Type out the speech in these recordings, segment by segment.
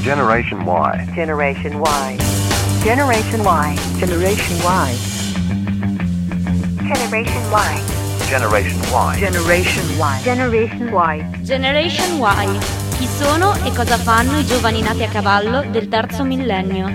Generation Y. Generation Y. Generation Y. Generation Y. Generation Y. Generation Y. Generation Y. Generation Y. Generation Y. Chi sono e cosa fanno i giovani nati a cavallo del terzo millennio?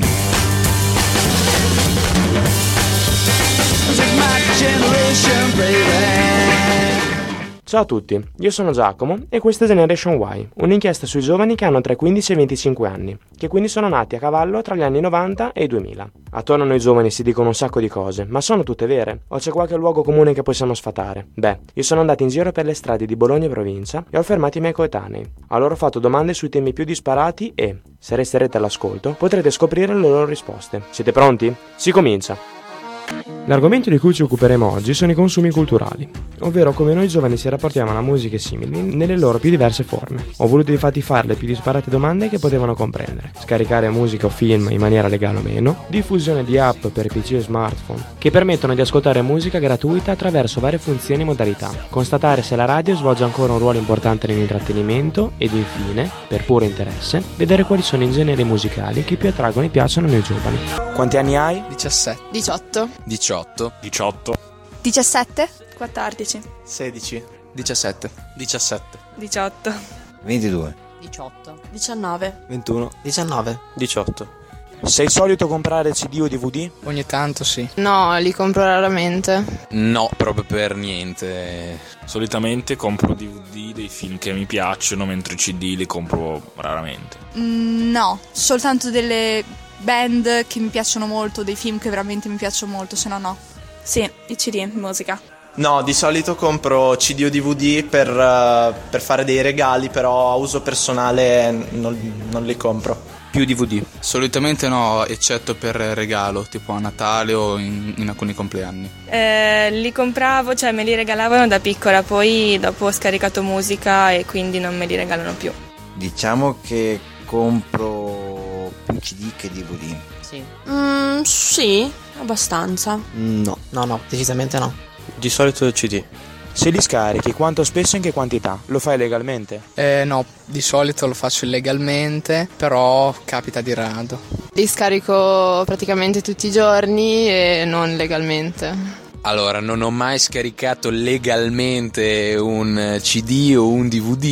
Ciao a tutti, io sono Giacomo e questa è Generation Y, un'inchiesta sui giovani che hanno tra i 15 e i 25 anni, che quindi sono nati a cavallo tra gli anni 90 e i 2000. Attorno a noi giovani si dicono un sacco di cose, ma sono tutte vere? O c'è qualche luogo comune che possiamo sfatare? Beh, io sono andato in giro per le strade di Bologna e provincia e ho fermato i miei coetanei. A loro ho fatto domande sui temi più disparati e, se resterete all'ascolto, potrete scoprire le loro risposte. Siete pronti? Si comincia! L'argomento di cui ci occuperemo oggi sono i consumi culturali, ovvero come noi giovani ci rapportiamo alla musica e simili nelle loro più diverse forme. Ho voluto infatti fare le più disparate domande che potevano comprendere: scaricare musica o film in maniera legale o meno, diffusione di app per PC e smartphone che permettono di ascoltare musica gratuita attraverso varie funzioni e modalità, constatare se la radio svolge ancora un ruolo importante nell'intrattenimento ed infine, per puro interesse, vedere quali sono i generi musicali che più attraggono e piacciono ai giovani. Quanti anni hai? 17 18 18 18 17 14 16 17 17 18 22 18 19 21 19 18. Sei solito comprare CD o DVD? Ogni tanto sì. No, li compro raramente. No, proprio per niente. Solitamente compro DVD dei film che mi piacciono, mentre CD li compro raramente. No, soltanto delle band che mi piacciono molto, dei film che veramente mi piacciono molto, se no no. Sì, i CD, musica. No, di solito compro CD o DVD per fare dei regali, però a uso personale non li compro. Più DVD. Solitamente no, eccetto per regalo, tipo a Natale o in alcuni compleanni. Li compravo, cioè me li regalavano da piccola, poi dopo ho scaricato musica e quindi non me li regalano più. Diciamo che compro più CD che DVD. Sì. Sì, abbastanza. No, decisamente no. Di solito CD. Se li scarichi, quanto spesso e in che quantità? Lo fai legalmente? No, di solito lo faccio illegalmente, però capita di rado. Li scarico praticamente tutti i giorni e non legalmente. Allora, non ho mai scaricato legalmente un CD o un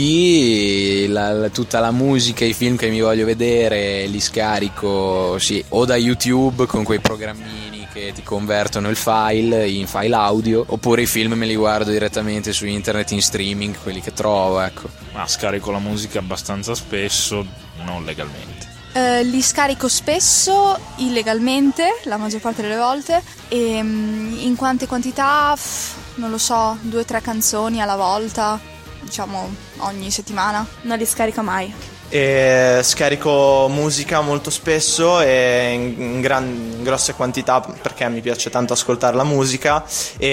DVD, tutta la musica, i film che mi voglio vedere li scarico, sì, o da YouTube con quei programmini che ti convertono il file in file audio, oppure i film me li guardo direttamente su internet in streaming, quelli che trovo, ecco. Ma scarico la musica abbastanza spesso, non legalmente. Li scarico spesso illegalmente, la maggior parte delle volte, e in quante quantità, non lo so, 2-3 canzoni alla volta, diciamo ogni settimana. Non li scarico mai. E scarico musica molto spesso e in grosse quantità perché mi piace tanto ascoltare la musica,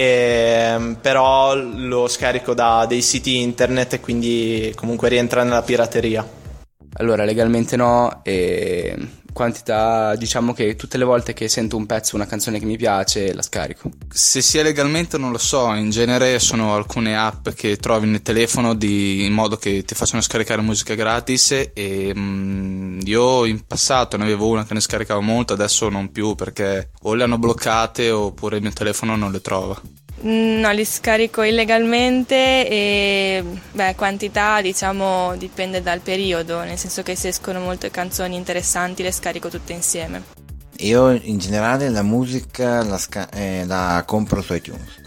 però lo scarico da dei siti internet e quindi comunque rientra nella pirateria. Allora, legalmente no, e quantità, diciamo che tutte le volte che sento un pezzo, una canzone che mi piace, la scarico. Se sia legalmente non lo so, in genere sono alcune app che trovi nel telefono in modo che ti facciano scaricare musica gratis e io in passato ne avevo una che ne scaricavo molto, adesso non più perché o le hanno bloccate oppure il mio telefono non le trova. No, li scarico illegalmente e quantità diciamo dipende dal periodo, nel senso che se escono molte canzoni interessanti le scarico tutte insieme. Io in generale la musica la compro su iTunes.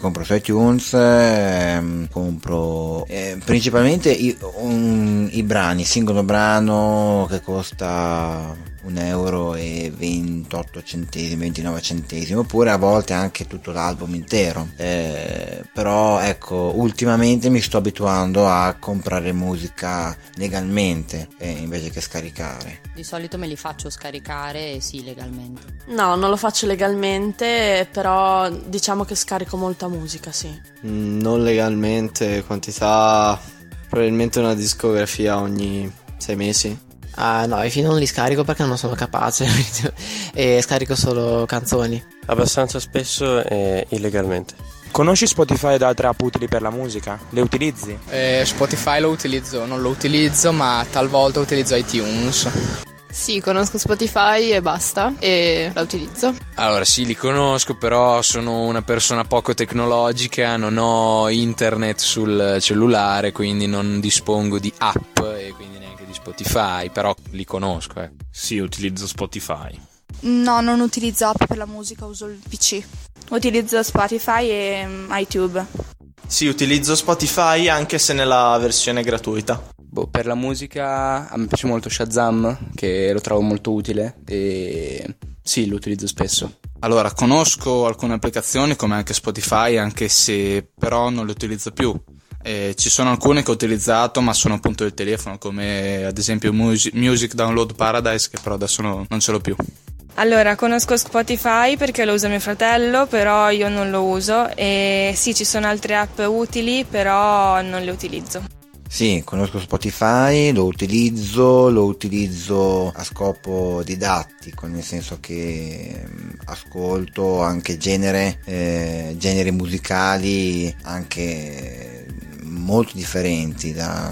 Compro principalmente i brani, singolo brano che costa €1,28, 29 centesimi, oppure a volte anche tutto l'album intero. Però ecco, ultimamente mi sto abituando a comprare musica legalmente invece che scaricare. Di solito me li faccio scaricare, sì, legalmente. No, non lo faccio legalmente, però diciamo che scarico molta musica, sì. Non legalmente, quantità probabilmente una discografia ogni 6 mesi. No, i film non li scarico perché non sono capace e scarico solo canzoni. Abbastanza spesso e illegalmente. Conosci Spotify ed altre app utili per la musica? Le utilizzi? Spotify lo utilizzo, non lo utilizzo, ma talvolta utilizzo iTunes. Sì, conosco Spotify e basta, e la utilizzo. Allora sì, li conosco, però sono una persona poco tecnologica, non ho internet sul cellulare, quindi non dispongo di app e quindi neanche di Spotify, però li conosco. Sì, utilizzo Spotify. No, non utilizzo app per la musica, uso il PC. Utilizzo Spotify e iTunes. Sì, utilizzo Spotify anche se nella versione gratuita. Per la musica a me piace molto Shazam, che lo trovo molto utile e sì, lo utilizzo spesso. Allora, conosco alcune applicazioni come anche Spotify, anche se però non le utilizzo più. Ci sono alcune che ho utilizzato, ma sono appunto del telefono, come ad esempio Music Download Paradise, che però adesso non ce l'ho più. Allora, conosco Spotify perché lo usa mio fratello, però io non lo uso, e sì, ci sono altre app utili, però non le utilizzo. Sì, conosco Spotify, lo utilizzo a scopo didattico, nel senso che ascolto anche generi musicali anche molto differenti,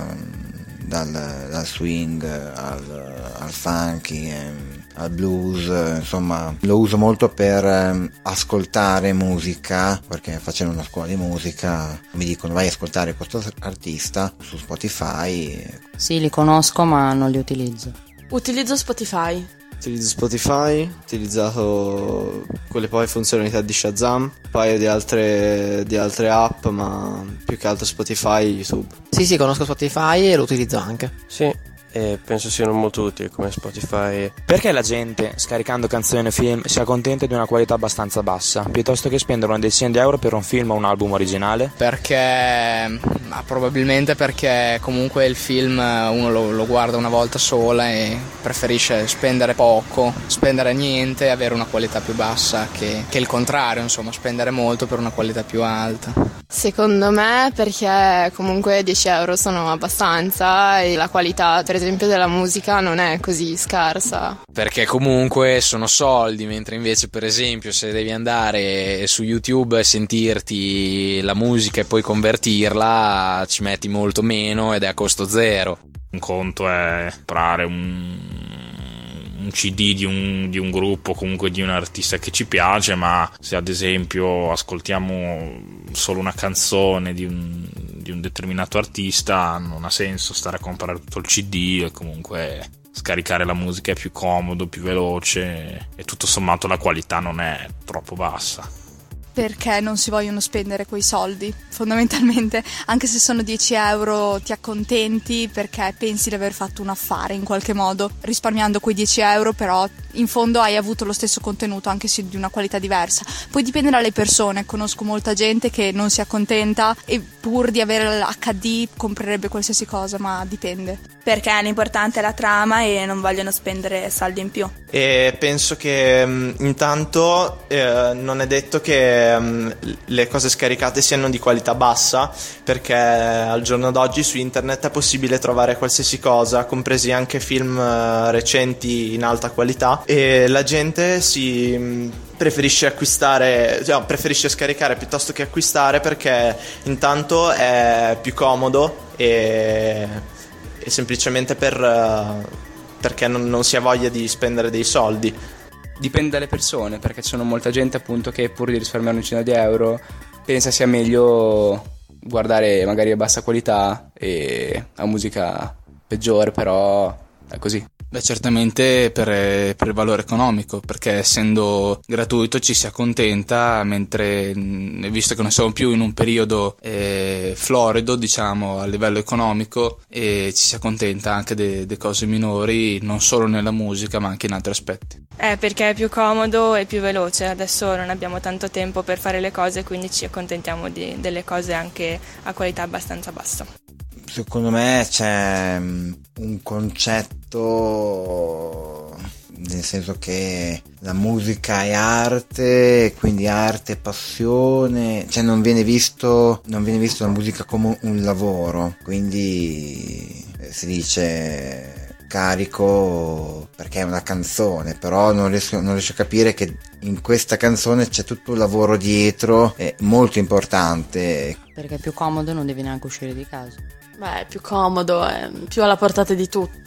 dal swing al funky, al blues, insomma lo uso molto per ascoltare musica, perché facendo una scuola di musica mi dicono vai a ascoltare questo artista su Spotify. Sì, li conosco ma non li utilizzo. Utilizzo Spotify. Utilizzo Spotify, ho utilizzato quelle poi funzionalità di Shazam, un paio di altre app, ma più che altro Spotify e YouTube. Sì, conosco Spotify e lo utilizzo anche. Sì, e penso siano molto utili come Spotify. Perché la gente, scaricando canzoni o film, si accontenta di una qualità abbastanza bassa, piuttosto che spendere una decina di euro per un film o un album originale? Probabilmente perché comunque il film uno lo guarda una volta sola e preferisce spendere poco, spendere niente e avere una qualità più bassa che il contrario, insomma, spendere molto per una qualità più alta. Secondo me perché comunque 10 euro sono abbastanza e la qualità per esempio della musica non è così scarsa. Perché comunque sono soldi, mentre invece per esempio se devi andare su YouTube e sentirti la musica e poi convertirla ci metti molto meno ed è a costo zero. Un conto è comprare un CD di un gruppo, comunque di un artista che ci piace, ma se ad esempio ascoltiamo solo una canzone di un determinato artista non ha senso stare a comprare tutto il CD, e comunque scaricare la musica è più comodo, più veloce e tutto sommato la qualità non è troppo bassa. Perché non si vogliono spendere quei soldi, fondamentalmente, anche se sono 10 euro ti accontenti perché pensi di aver fatto un affare in qualche modo, risparmiando quei 10 euro, però in fondo hai avuto lo stesso contenuto anche se di una qualità diversa. Poi dipende dalle persone, conosco molta gente che non si accontenta e pur di avere l'HD comprerebbe qualsiasi cosa, ma dipende. Perché l'importante è la trama e non vogliono spendere soldi in più. E penso che intanto non è detto che le cose scaricate siano di qualità bassa, perché al giorno d'oggi su internet è possibile trovare qualsiasi cosa, compresi anche film recenti in alta qualità, e la gente preferisce preferisce scaricare piuttosto che acquistare, perché intanto è più comodo e semplicemente perché non si ha voglia di spendere dei soldi. Dipende dalle persone, perché c'è molta gente appunto che pur di risparmiare un centinaio di euro pensa sia meglio guardare magari a bassa qualità e a musica peggiore, però è così. Beh, certamente per il valore economico, perché essendo gratuito ci si accontenta, mentre visto che non siamo più in un periodo florido, diciamo, a livello economico, e ci si accontenta anche delle cose minori, non solo nella musica ma anche in altri aspetti. Perché è più comodo e più veloce, adesso non abbiamo tanto tempo per fare le cose, quindi ci accontentiamo delle cose anche a qualità abbastanza bassa. Secondo me c'è un concetto, nel senso che la musica è arte, quindi arte e passione, cioè non viene visto la musica come un lavoro, quindi si dice carico perché è una canzone, però non riesco a capire che in questa canzone c'è tutto un lavoro dietro molto importante. Perché è più comodo, non devi neanche uscire di casa. Beh, è più comodo, è più alla portata di tutti.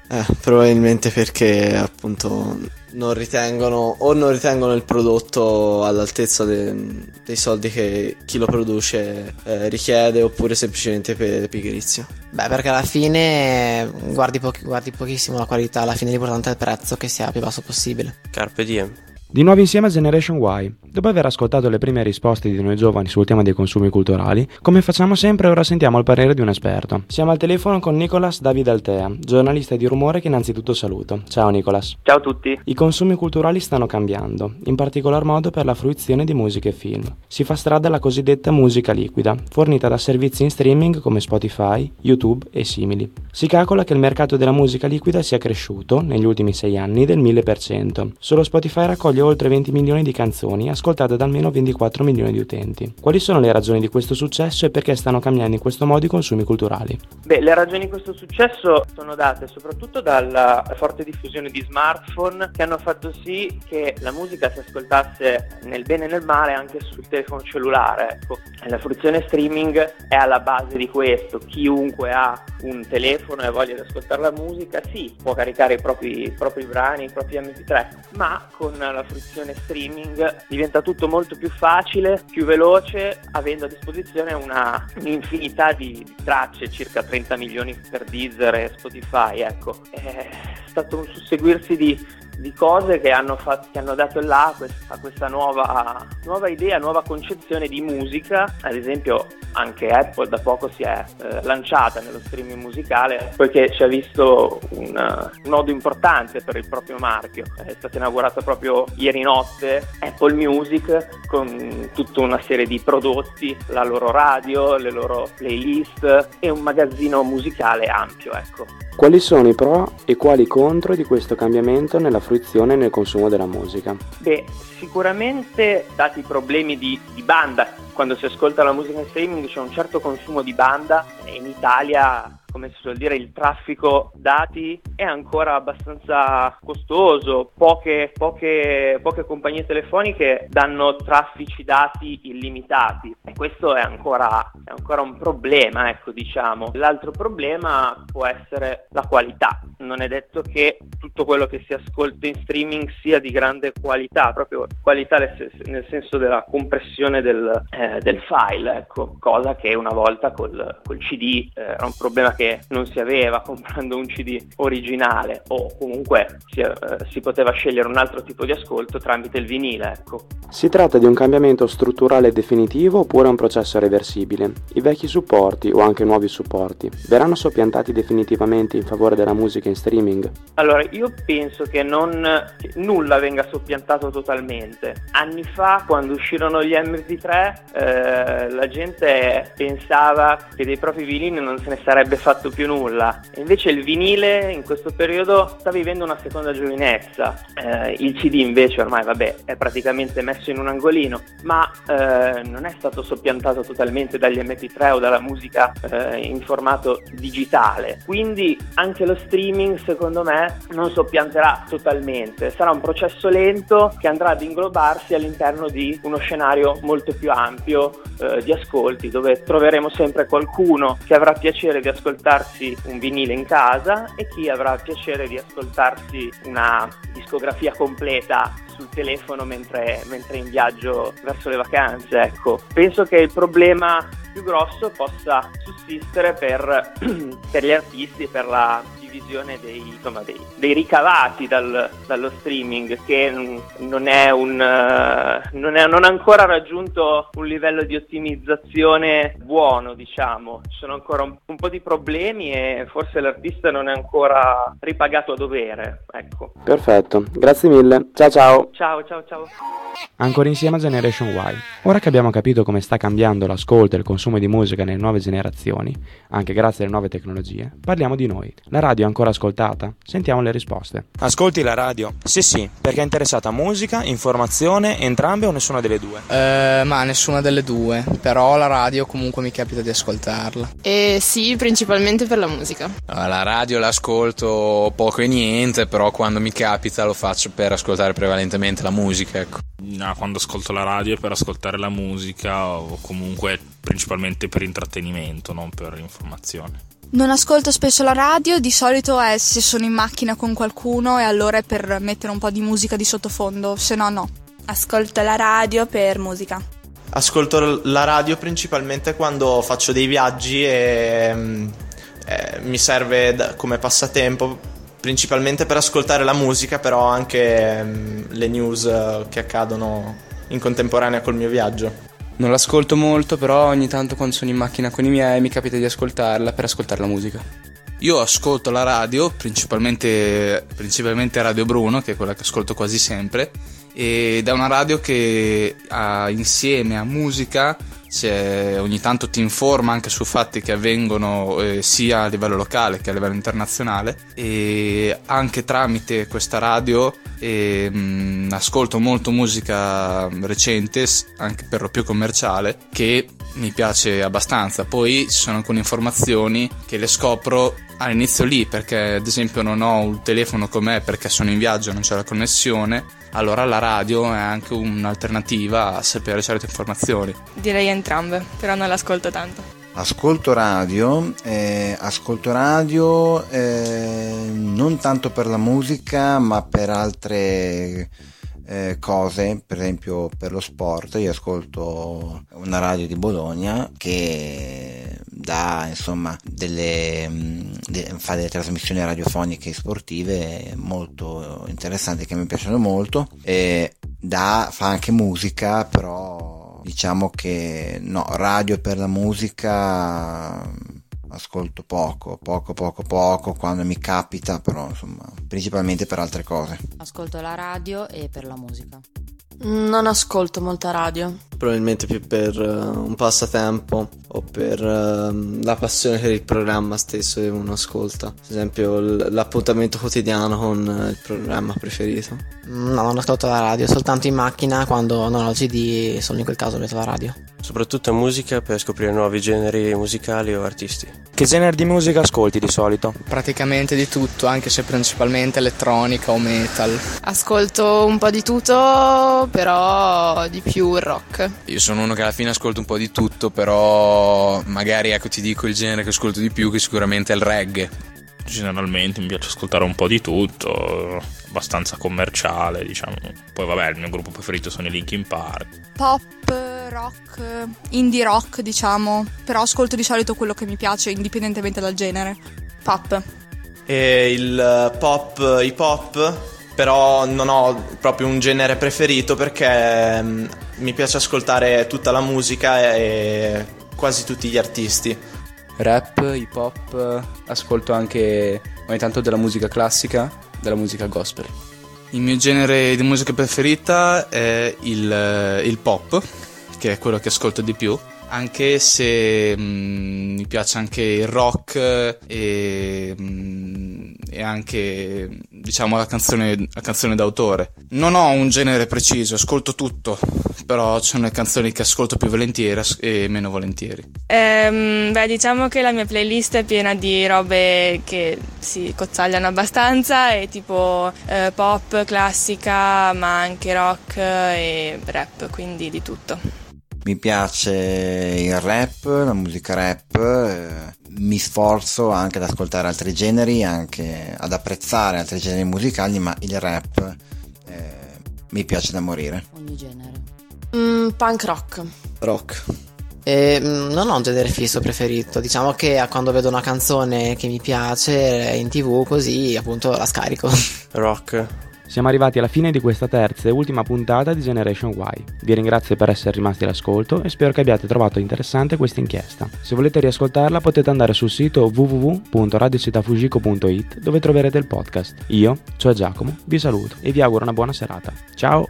Probabilmente perché appunto non ritengono il prodotto all'altezza dei soldi che chi lo produce richiede, oppure semplicemente per pigrizia. Beh, perché alla fine guardi pochissimo la qualità, alla fine l'importante è il prezzo, che sia più basso possibile. Carpe diem. Di nuovo insieme a Generation Y. Dopo aver ascoltato le prime risposte di noi giovani sul tema dei consumi culturali, come facciamo sempre, ora sentiamo il parere di un esperto. Siamo al telefono con Nicolas David Altea, giornalista di Rumore, che innanzitutto saluto. Ciao Nicolas. Ciao a tutti. I consumi culturali stanno cambiando, in particolar modo per la fruizione di musica e film. Si fa strada la cosiddetta musica liquida, fornita da servizi in streaming come Spotify, YouTube e simili. Si calcola che il mercato della musica liquida sia cresciuto, negli ultimi 6 anni, del 1000%. Solo Spotify raccoglie oltre 20 milioni di canzoni, ascoltate da almeno 24 milioni di utenti. Quali sono le ragioni di questo successo e perché stanno cambiando in questo modo i consumi culturali? Beh, le ragioni di questo successo sono date soprattutto dalla forte diffusione di smartphone, che hanno fatto sì che la musica si ascoltasse nel bene e nel male anche sul telefono cellulare. Ecco, la fruizione streaming è alla base di questo. Chiunque ha un telefono e voglia di ascoltare la musica, sì, può caricare i propri brani, i propri MP3, ma con la fruizione streaming diventa tutto molto più facile, più veloce, avendo a disposizione un'infinità di tracce, circa 30 milioni per Deezer e Spotify. Ecco, è stato un susseguirsi di cose che hanno dato là a questa nuova idea, nuova concezione di musica. Ad esempio anche Apple da poco si è lanciata nello streaming musicale, poiché ci ha visto un nodo importante per il proprio marchio. È stata inaugurata proprio ieri notte Apple Music, con tutta una serie di prodotti, la loro radio, le loro playlist e un magazzino musicale ampio, ecco. Quali sono i pro e quali i contro di questo cambiamento nella fruizione e nel consumo della musica? Beh, sicuramente, dati i problemi di banda, quando si ascolta la musica in streaming c'è un certo consumo di banda, e in Italia, come si suol dire, il traffico dati è ancora abbastanza costoso. Poche compagnie telefoniche danno traffici dati illimitati, e questo è ancora un problema, ecco, diciamo. L'altro problema può essere la qualità. Non è detto che tutto quello che si ascolta in streaming sia di grande qualità, proprio qualità nel senso della compressione del file, ecco, cosa che una volta col CD era un problema che non si aveva comprando un CD originale, o comunque si poteva scegliere un altro tipo di ascolto tramite il vinile, ecco. Si tratta di un cambiamento strutturale definitivo oppure un processo reversibile? I vecchi supporti o anche nuovi supporti verranno soppiantati definitivamente in favore della musica in streaming? Allora, io penso che nulla venga soppiantato totalmente. Anni fa, quando uscirono gli MP3, la gente pensava che dei propri vinili non se ne sarebbe fatto più nulla, e invece il vinile in questo periodo sta vivendo una seconda giovinezza. Il CD invece ormai è praticamente messo in un angolino, ma non è stato soppiantato totalmente dagli MP3 o dalla musica in formato digitale, quindi anche lo streaming secondo me non soppianterà totalmente. Sarà un processo lento che andrà ad inglobarsi all'interno di uno scenario molto più ampio di ascolti, dove troveremo sempre qualcuno che avrà piacere di ascoltarsi un vinile in casa e chi avrà piacere di ascoltarsi una discografia completa sul telefono mentre è in viaggio verso le vacanze, ecco. Penso che il problema più grosso possa sussistere per gli artisti, per la divisione dei ricavati dallo streaming, che non ha ancora raggiunto un livello di ottimizzazione buono, diciamo. Ci sono ancora un po' di problemi e forse l'artista non è ancora ripagato a dovere, ecco. Perfetto, grazie mille. Ciao. Ciao. Ancora insieme a Generation Y. Ora che abbiamo capito come sta cambiando l'ascolto e il consumo di musica nelle nuove generazioni, anche grazie alle nuove tecnologie, parliamo di noi. La radio è ancora ascoltata? Sentiamo le risposte. Ascolti la radio? Sì, perché è interessata a musica, informazione, entrambe o nessuna delle due? Ma nessuna delle due, però la radio comunque mi capita di ascoltarla. Sì, principalmente per la musica. La radio l'ascolto poco e niente, però quando mi capita lo faccio per ascoltare prevalentemente la musica, ecco. No, quando ascolto la radio è per ascoltare la musica, o comunque principalmente per intrattenimento, non per informazione. Non ascolto spesso la radio, di solito è se sono in macchina con qualcuno e allora è per mettere un po' di musica di sottofondo, se no no. Ascolto la radio per musica. Ascolto la radio principalmente quando faccio dei viaggi e mi serve come passatempo, principalmente per ascoltare la musica, però anche le news che accadono in contemporanea col mio viaggio. Non l'ascolto molto, però ogni tanto quando sono in macchina con i miei mi capita di ascoltarla per ascoltare la musica. Io ascolto la radio, principalmente Radio Bruno, che è quella che ascolto quasi sempre, ed è una radio che insieme a musica ogni tanto ti informa anche su fatti che avvengono sia a livello locale che a livello internazionale, e anche tramite questa radio ascolto molto musica recente, anche per lo più commerciale, che mi piace abbastanza. Poi ci sono alcune informazioni che le scopro all'inizio lì, perché ad esempio non ho un telefono con me perché sono in viaggio e non c'è la connessione, allora la radio è anche un'alternativa a sapere certe informazioni. Direi entrambe, però non l'ascolto tanto. Ascolto radio non tanto per la musica ma per altre cose, per esempio per lo sport. Io ascolto una radio di Bologna che dà fa delle trasmissioni radiofoniche e sportive molto interessanti che mi piacciono molto, e fa anche musica, però diciamo che no, radio per la musica ascolto poco, quando mi capita, però insomma principalmente per altre cose. Ascolto la radio e per la musica. Non ascolto molta radio. Probabilmente più per un passatempo o per la passione per il programma stesso che uno ascolta. Ad esempio l'appuntamento quotidiano con il programma preferito. No, non ascolto la radio, soltanto in macchina quando non ho il CD, solo in quel caso metto la radio. Soprattutto musica per scoprire nuovi generi musicali o artisti. Che genere di musica ascolti di solito? Praticamente di tutto, anche se principalmente elettronica o metal. Ascolto un po' di tutto, però di più il rock. Io sono uno che alla fine ascolta un po' di tutto, però magari ti dico il genere che ascolto di più, che sicuramente è il reggae. Generalmente mi piace ascoltare un po' di tutto, abbastanza commerciale, diciamo. Poi vabbè, il mio gruppo preferito sono i Linkin Park. Pop, rock, indie rock diciamo, però ascolto di solito quello che mi piace indipendentemente dal genere. Pop. E il pop, hip hop, però non ho proprio un genere preferito perché mi piace ascoltare tutta la musica e quasi tutti gli artisti. Rap, hip hop, ascolto anche ogni tanto della musica classica, della musica gospel. Il mio genere di musica preferita è il pop, che è quello che ascolto di più, anche se mi piace anche il rock e anche diciamo la canzone d'autore. Non ho un genere preciso, ascolto tutto, però ci sono le canzoni che ascolto più volentieri e meno volentieri. Diciamo che la mia playlist è piena di robe che si cozzagliano abbastanza, e tipo pop, classica, ma anche rock e rap, quindi di tutto. Mi piace il rap, la musica rap, mi sforzo anche ad ascoltare altri generi, anche ad apprezzare altri generi musicali, ma il rap mi piace da morire. Ogni genere. Punk rock. Rock. Non ho un genere fisso preferito, diciamo che quando vedo una canzone che mi piace in TV così appunto la scarico. Rock. Siamo arrivati alla fine di questa terza e ultima puntata di Generation Y. Vi ringrazio per essere rimasti all'ascolto e spero che abbiate trovato interessante questa inchiesta. Se volete riascoltarla potete andare sul sito www.radiocittafujiko.it, dove troverete il podcast. Io, cioè Giacomo, vi saluto e vi auguro una buona serata. Ciao!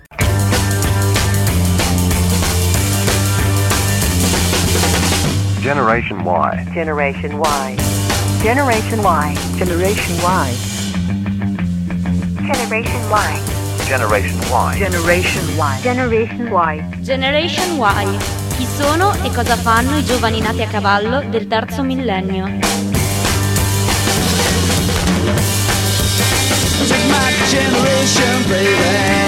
Generation Y. Generation Y. Generation Y. Generation Y. Generation Y. Generation Y. Generation Y. Generation Y. Generation Y. Chi sono e cosa fanno i giovani nati a cavallo del terzo millennio? This is my generation, baby.